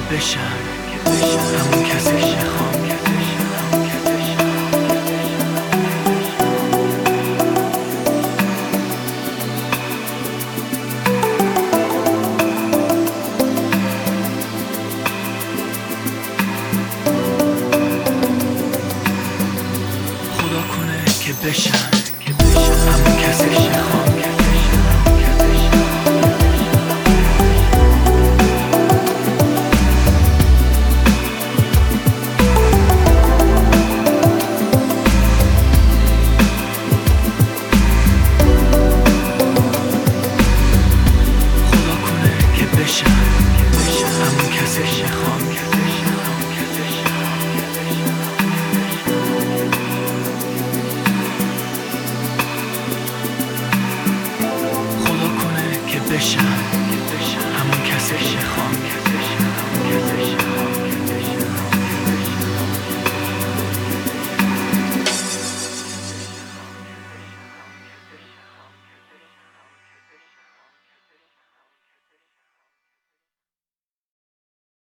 بشن همون کسی که خوام. خدا کنه که بشن همون کسی که خوام. همون کسی که خوام. خدا کنه که بشن همون کسی که خوام.